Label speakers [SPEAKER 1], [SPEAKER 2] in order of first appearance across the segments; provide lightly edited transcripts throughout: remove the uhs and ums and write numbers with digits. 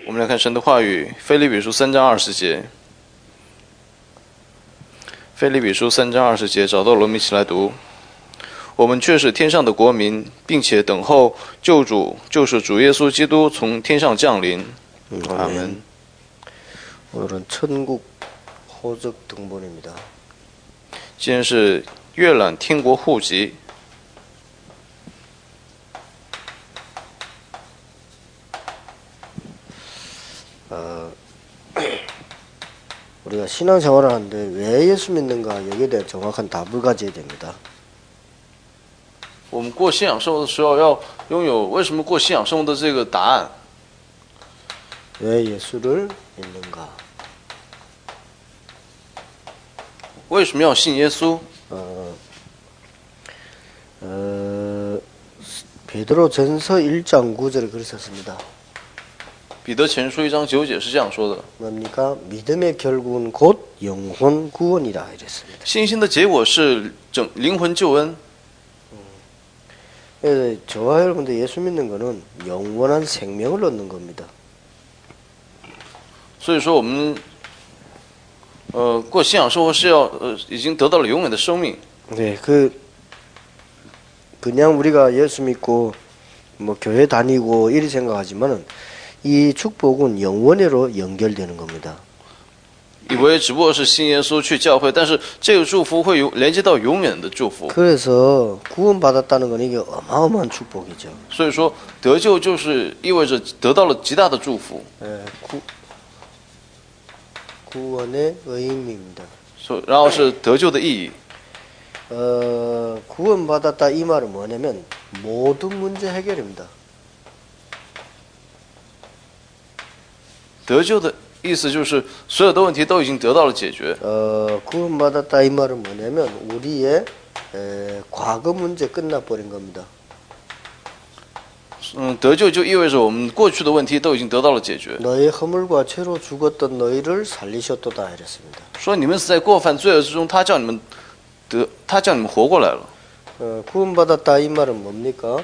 [SPEAKER 1] 我们来看神的话语，腓立比书3章20节。腓立比书3章20节，找到了，我们一起来读。我们却是天上的国民，并且等候救主，就是主耶稣基督从天上降临。阿门。
[SPEAKER 2] 오늘은 천국 호적 등본입니다.
[SPEAKER 1] 今天是阅览天国户籍。
[SPEAKER 2] 우리가 신앙생활을 하는데 왜 예수 믿는가 여기에 대한 정확한 답을 가져야 됩니다.
[SPEAKER 1] 我们过信仰生活的时候，要拥有为什么过信仰生活的这个答案。
[SPEAKER 2] 왜 예수를 믿는가?
[SPEAKER 1] 为什么要信耶稣？
[SPEAKER 2] 베드로전서 1장 9절에 그렇게 썼습니다.
[SPEAKER 1] 彼得前书1章9节是这样说的：
[SPEAKER 2] 뭡니까? 믿음의 결국은 곧 영혼 구원이라 이랬습니다.
[SPEAKER 1] 信心的结果是灵魂救恩。
[SPEAKER 2] 저와 여러분들 예수 믿는 거는 영원한 생명을 얻는 겁니다.
[SPEAKER 1] 所以说我们过信仰生活是要已经得到了永远的生命。
[SPEAKER 2] 네, 그냥 우리가 예수 믿고 뭐 교회 다니고 이리 생각하지만은 이 축복은 영원히로 연결되는 겁니다.
[SPEAKER 1] 以为只不过是信耶稣去教会，但是这个祝福会连接到永远的祝福。
[SPEAKER 2] 그래서 구원받았다는 건 이게 어마어마한 축복이죠.
[SPEAKER 1] 所以说得救就是意味着得到了极大的祝福。
[SPEAKER 2] 구원의 의미입니다.
[SPEAKER 1] 然后是得救的意义。
[SPEAKER 2] 구원받았다 이 말은 뭐냐면 모든 문제 해결입니다.
[SPEAKER 1] 得救的意思就是所有的问题都已经得到了解决。
[SPEAKER 2] 구원받았다 이 말은 뭐냐면 우리의 과거 문제 끝나버린 겁니다.
[SPEAKER 1] 得救就意味着我们过去的问题都已经得到了解决。
[SPEAKER 2] 너의 허물과 죄로 죽었던 너희를 살리셨도다 이랬습니다.
[SPEAKER 1] 说你们死在过犯罪恶之中，他叫你们活过来了。
[SPEAKER 2] 구원받았다 이 말은 뭡니까?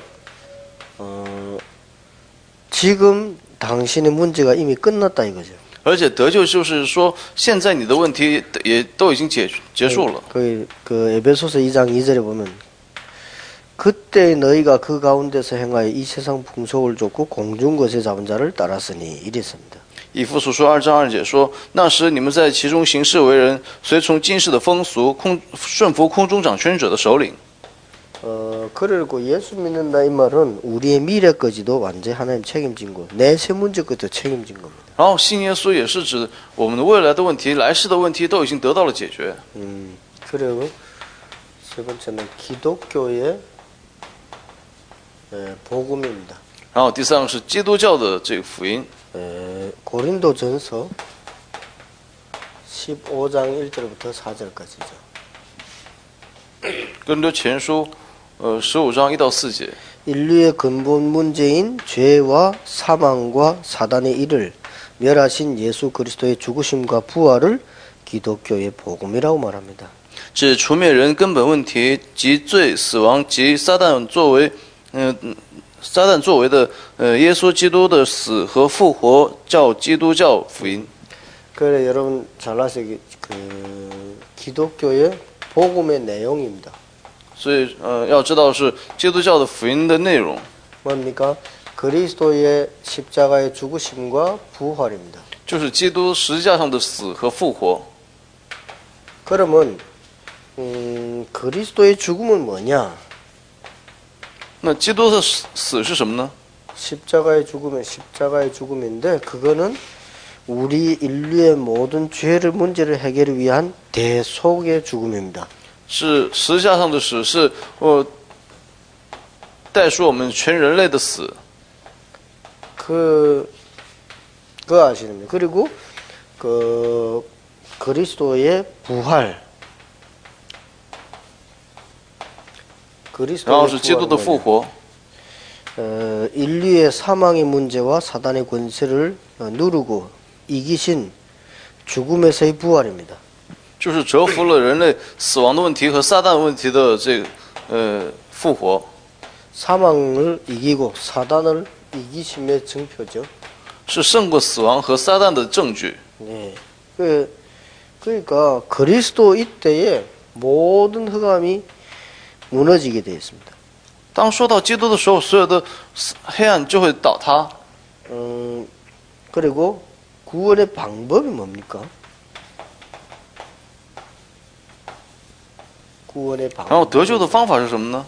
[SPEAKER 2] 지금 당신의 문제가 이미 끝났다 이거죠.
[SPEAKER 1] 而且得救就是说，现在你的问题也都已经结束了。
[SPEAKER 2] 그 에베소서 2장 2절에 보면 그때 너희가 그 가운데서 행하여 이 세상 풍속을 쫓고 공중 것에 잡은 자를 따랐으니 이랬습니다.
[SPEAKER 1] 以弗所书2章2节说，那时你们在其中行事为人，随从今世的风俗，顺服空中掌权者的首领。
[SPEAKER 2] 그리고 예수 믿는다 이 말은 우리의 미래까지도 완전히 하나님 책임진 거, 내 세 문제까지도 책임진 겁니다.
[SPEAKER 1] 然后信耶稣也是指我们的未来的问题、来世的问题都已经得到了解决。
[SPEAKER 2] 그리고 세 번째는 기독교의 복음입니다.
[SPEAKER 1] 然后第三个是基督教的这个福音。
[SPEAKER 2] 고린도전서 15장 1절부터 4절까지죠.
[SPEAKER 1] 哥林多前书15章1到4节。
[SPEAKER 2] 인류의 근본 문제인 죄와 사망과 사단의 일을 멸하신 예수 그리스도의 죽으심과 부활을 기독교의 복음이라고 말합니다.
[SPEAKER 1] 指除灭人根本问题及罪、死亡及撒旦作为的耶稣基督的死和复活，叫基督教福音。
[SPEAKER 2] 그래 여러분 잘 아시게 기독교의 복음의 내용입니다.
[SPEAKER 1] 所以要知道是基督教的福音的内容。
[SPEAKER 2] 뭡니까? 그리스도의 십자가의 죽으심과 부활입니다.
[SPEAKER 1] 就是基督十字架上的死和复活。
[SPEAKER 2] 그러면 그리스도의 죽음은 뭐냐?
[SPEAKER 1] 那基督的死是什么呢？
[SPEAKER 2] 십자가의 죽음인데 그거는 우리 인류의 모든 죄를 문제를 해결을 위한 대속의 죽음입니다.
[SPEAKER 1] 是十字架上的死，是代赎我们全人类的死。
[SPEAKER 2] 그거 아시는 그리고 그리스도의 부활.
[SPEAKER 1] 然后是基督的复活。
[SPEAKER 2] 인류의 사망의 문제와 사단의 권세를 누르고 이기신 죽음에서의 부활입니다.
[SPEAKER 1] 就是折服了人类死亡的问题和撒旦问题的这个复活。
[SPEAKER 2] 사망을 이기고 사단을 이기심의 증표죠.
[SPEAKER 1] 是胜过死亡和撒旦的证据。
[SPEAKER 2] 네. 그러니까 그리스도 이때에 모든 흑암이 무너지게 되어 있습니다.
[SPEAKER 1] 当说到基督的时候，所有的黑暗就会倒塌。
[SPEAKER 2] 그리고 구원의 방법이 뭡니까? 구원의
[SPEAKER 1] 然后
[SPEAKER 2] 방법.
[SPEAKER 1] 得救的方法是什么呢？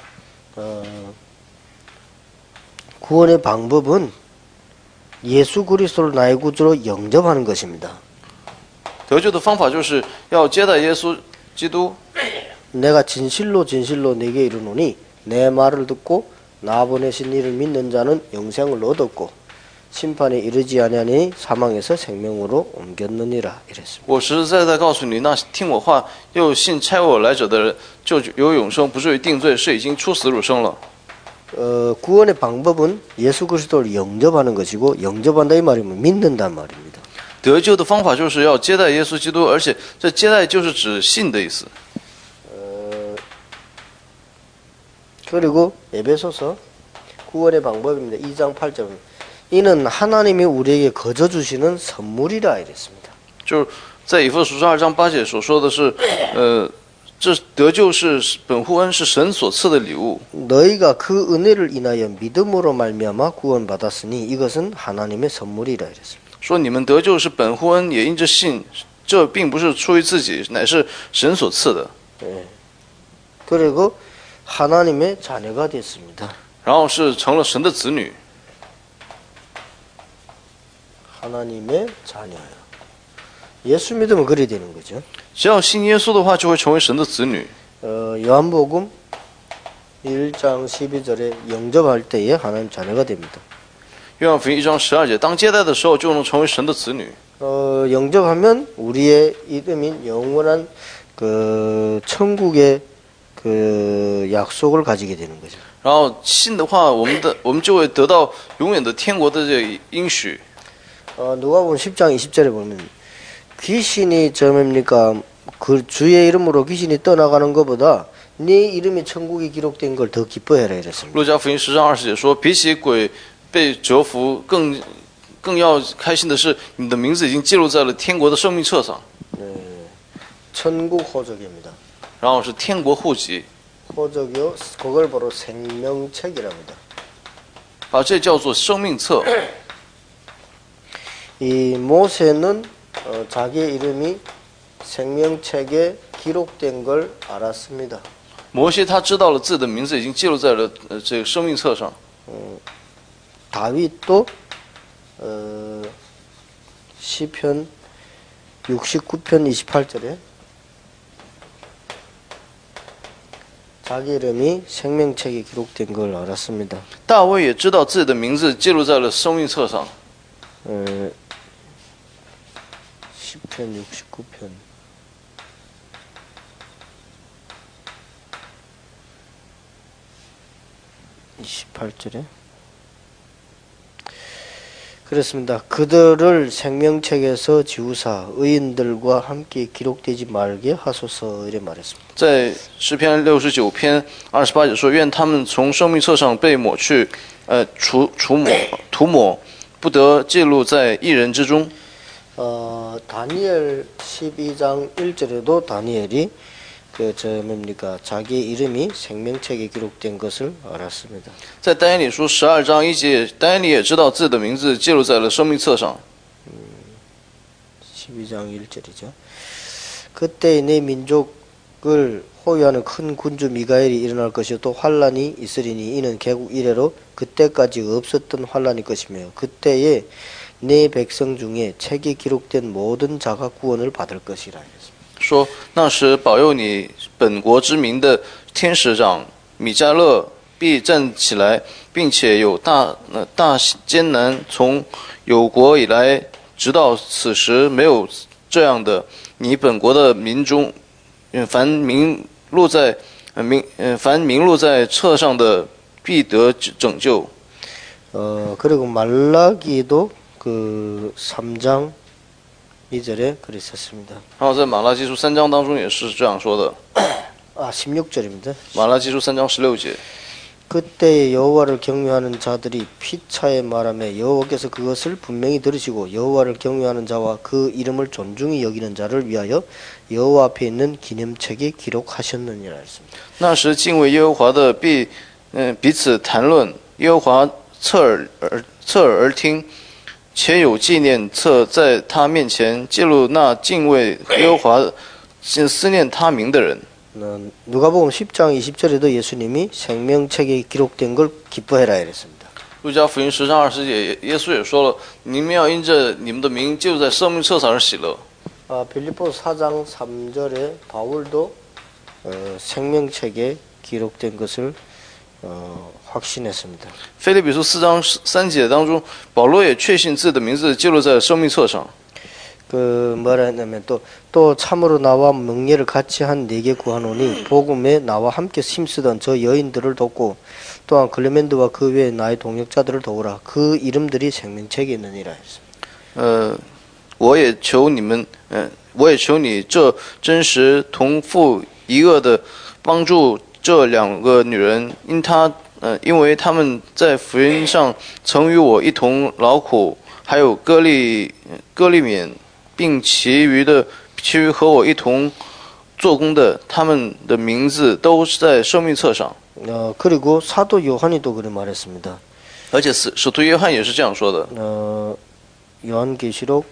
[SPEAKER 2] 구원의 방법은 예수 그리스도를 나의 구주로 영접하는 것입니다.
[SPEAKER 1] 得救的方法就是要接待耶稣基督。
[SPEAKER 2] 내가 진실로 진실로 내게 이르노니 내 말을 듣고 나 보내신 이를 믿는 자는 영생을 얻었고 심판에 이르지 아니하니 사망에서 생명으로 옮겼느니라 이랬습니다.
[SPEAKER 1] 我实实在在告诉你，那听我话又信差我来者的人，就有永生，不至于定罪，是已经出死入生了。
[SPEAKER 2] 구원의 방법은 예수 그리스도를 영접하는 것이고 영접한다 이 말이면 믿는단 말입니다.
[SPEAKER 1] 得救的方法就是要接待耶稣基督，而且这接待就是指信的意思。
[SPEAKER 2] 그리고 에베소서 구원의 방법입니다. 2장 8절 이는 하나님이 우리에게 거저 주시는 선물이라 이랬습니다.
[SPEAKER 1] 就是在以弗所书2章8节所说的是，这得救是本乎恩，是神所赐的礼物。
[SPEAKER 2] 너희가 그 은혜를 인하여 믿음으로 말미암아 구원받았으니 이것은 하나님의 선물이라 이랬습니다.
[SPEAKER 1] 说你们得救是本乎恩，也因着信，这并不是出于自己，乃是神所赐的。
[SPEAKER 2] 네. 그리고 하나님의 자녀가 됐습니다.
[SPEAKER 1] 然后是成了神的子女。
[SPEAKER 2] 하나님의 자녀요. 예수 믿으면 그리 되는 거죠.
[SPEAKER 1] 只要信耶稣的话，就会成为神的子女。
[SPEAKER 2] 요한복음 1장 12절에 영접할 때에 하나님 자녀가 됩니다.
[SPEAKER 1] 约翰福音1章12节，当接待的时候，就能成为神的子女。
[SPEAKER 2] 영접하면 우리의 이름인 영원한 그 천국의 그 약속을 가지게 되는 거죠.
[SPEAKER 1] 然后信的话，我们就会得到永远的天国的这应许。
[SPEAKER 2] 누가복음 10장 20절에 보면 귀신이 뭡니까? 그 주의 이름으로 귀신이 떠나가는 것보다 네 이름이 천국에 기록된 걸 더 기뻐해라 이랬습니다.
[SPEAKER 1] 路加福音10章20节说，比起鬼被折服，更要开心的是，你的名字已经记录在了天国的生命册上。
[SPEAKER 2] 천국 호적입니다.
[SPEAKER 1] 然后是天国户籍，
[SPEAKER 2] 호적이요. 그걸 바로 생명책이랍니다.
[SPEAKER 1] 把这叫做生命册。
[SPEAKER 2] 이 모세는 자기의 이름이 생명책에 기록된 걸 알았습니다.
[SPEAKER 1] 摩西他知道了自己的名字已经记录在了这个生命册上。
[SPEAKER 2] 다윗도 시편 69편 28절에 자기 이름이 생명책에 기록된 걸 알았습니다.
[SPEAKER 1] 大卫也知道自己的名字记录在了生命册上。
[SPEAKER 2] 시편 69편 28절에 그렇습니다. 그들을 생명책에서 지우사 의인들과 함께 기록되지 말게 하소서 이래 말했습니다.
[SPEAKER 1] 在诗篇69篇28节说：“愿他们从生命册上被抹去，涂抹，不得记录在义人之中。”
[SPEAKER 2] 다니엘 12장 1절에도 다니엘이 뭡니까? 자기의 이름이 생명책에 기록된 것을 알았습니다.
[SPEAKER 1] 在但以理书12章1节，但以理也知道自己的名字记录在了生命册上。
[SPEAKER 2] 12장 1절이죠. 그때 내 민족을 호위하는 큰 군주 미가엘이 일어날 것이요 또 환란이 있으리니 이는 개국 이래로 그때까지 없었던 환란일 것이며 그때에 내 백성 중에 책에 기록된 모든 자가 구원을 받을 것이라.
[SPEAKER 1] 说那时保佑你本国之民的天使长米迦勒必站起来，并且有大艰难，从有国以来直到此时没有这样的。你本国的民中，凡名录在册上的必得拯救。
[SPEAKER 2] 그리고 말라기도 그 3장 2절에 그랬었습니다.
[SPEAKER 1] 然后在马拉基书3章当中也是这样说的。
[SPEAKER 2] 16절입니다.
[SPEAKER 1] 马拉基书3章16节，
[SPEAKER 2] 그때 여호와를 경외하는 자들이 피차에 말하며 여호와께서 그것을 분명히 들으시고 여호와를 경외하는 자와 그 이름을 존중히 여기는 자를 위하여 여호와 앞에 있는 기념책에 기록하셨느니라 했습니다.
[SPEAKER 1] 那时敬畏耶和华的必彼此谈论，耶和华侧耳而听，且有纪念册在他面前记录那敬畏耶和华、思念他名的人。
[SPEAKER 2] 누가복음 10장 20절에도 예수님이 생명책에 기록된 걸 기뻐해라 이랬습니다.
[SPEAKER 1] 路加福音10章20节，耶稣也说了：“你们要因着你们的名记录在生命册上而喜乐。”
[SPEAKER 2] 빌립보 4장 3절에 바울도 생명책에 기록된 것을 확신했습니다.
[SPEAKER 1] 腓立比书4章3节当中，保罗也确信自己的名字记录在生命册上。
[SPEAKER 2] 뭐라냐면 또 참으로 나와 명예를 같이 한 네게 구하노니 복음에 나와 함께 힘쓰던 저 여인들을 돕고 또한 클레멘드와 그 외에 나의 동역자들을 도우라. 그 이름들이 생명책에 있느니라 했습니다.
[SPEAKER 1] 我也求你这真实同父一恶的帮助这两个女人，因为他们在福音上曾与我一同劳苦，还有歌利勉。 并其余和我一同做工的，他们的名字都是在生命册上。
[SPEAKER 2] 그리고 사도 요한이 또 그래 말했습니다.
[SPEAKER 1] 而且使徒约翰也是这样说的。
[SPEAKER 2] 요한계시록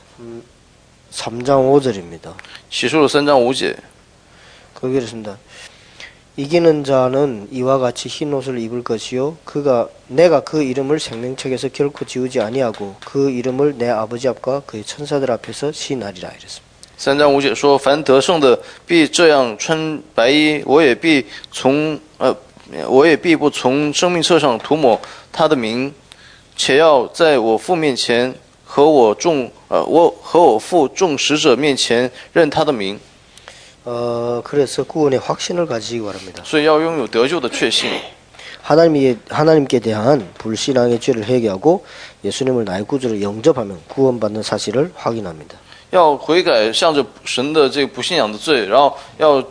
[SPEAKER 2] 3장 5절입니다.
[SPEAKER 1] 启示录3章5节。
[SPEAKER 2] 거기 그렇습니다. 이기는 자는 이와 같이 흰 옷을 입을 것이요 내가 그 이름을 생명책에서 결코 지우지 아니하고 그 이름을 내 아버지 앞과 그의 천사들 앞에서 시인하리라 이랬습니다.
[SPEAKER 1] 3章5节说：“凡得胜的必这样穿白衣，我也必不从生命册上涂抹他的名，且要在我父面前和我父众使者面前认他的名。”
[SPEAKER 2] 그래서 구원의 확신을 가지기 바랍니다.
[SPEAKER 1] 所以要拥有得救的确信。
[SPEAKER 2] 하나님께 대한 불신앙의 죄를 회개하고 예수님을 나의 구주로 영접하면 구원받는 사실을 확인합니다.
[SPEAKER 1] 要悔改，向着神的这个不信仰的罪，然后要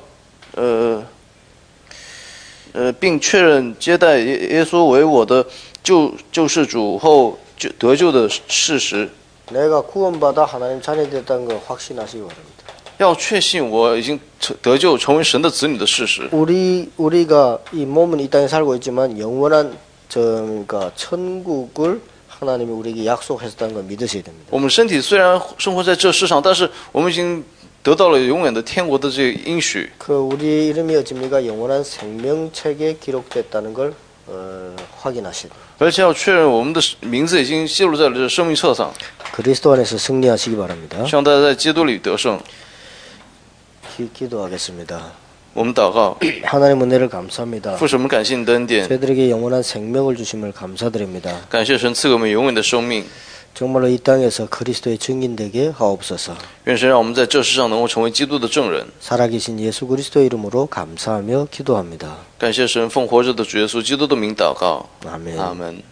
[SPEAKER 1] 并确认接待耶稣为我的救世主后得救的事实。
[SPEAKER 2] 내가 구원받아 하나님 자녀 됐다는 걸 확신하시기 바랍니다.
[SPEAKER 1] 要确信我已经得救，成为神的子女的事实。
[SPEAKER 2] 우리가 이 몸은 이 땅에 살고 있지만 영원한 그러니까 천국을 하나님이 우리에게 약속했다는 걸 믿으셔야 됩니다.
[SPEAKER 1] 我们身体虽然生活在这世上，但是我们已经得到了永远的天国的这个应许。
[SPEAKER 2] 우리 이름이 어집니까? 영원한 생명책에 기록됐다는 걸 확인하셔야 됩니다.
[SPEAKER 1] 而且要确认我们的名字已经记录在了这生命册上。
[SPEAKER 2] 그리스도 안에서 승리하시기 바랍니다.
[SPEAKER 1] 希望大家在基督里得胜。
[SPEAKER 2] 기도하겠습니다.
[SPEAKER 1] 我们祷告，
[SPEAKER 2] 하나님 은혜를 감사합니다.
[SPEAKER 1] 父神，我们感谢你的恩典，
[SPEAKER 2] 저희들에게 영원한 생명을 주심을 감사드립니다.
[SPEAKER 1] 感谢神赐给我们永远的生命。
[SPEAKER 2] 정말로 이 땅에서 그리스도의 증인되게 하옵소서.
[SPEAKER 1] 愿神让我们在这世上能够成为基督的证人。
[SPEAKER 2] 살아계신 예수 그리스도의 이름으로 감사하며 기도합니다.
[SPEAKER 1] 感谢神，奉活着的主耶稣基督的名祷告。
[SPEAKER 2] 아멘.
[SPEAKER 1] 阿门。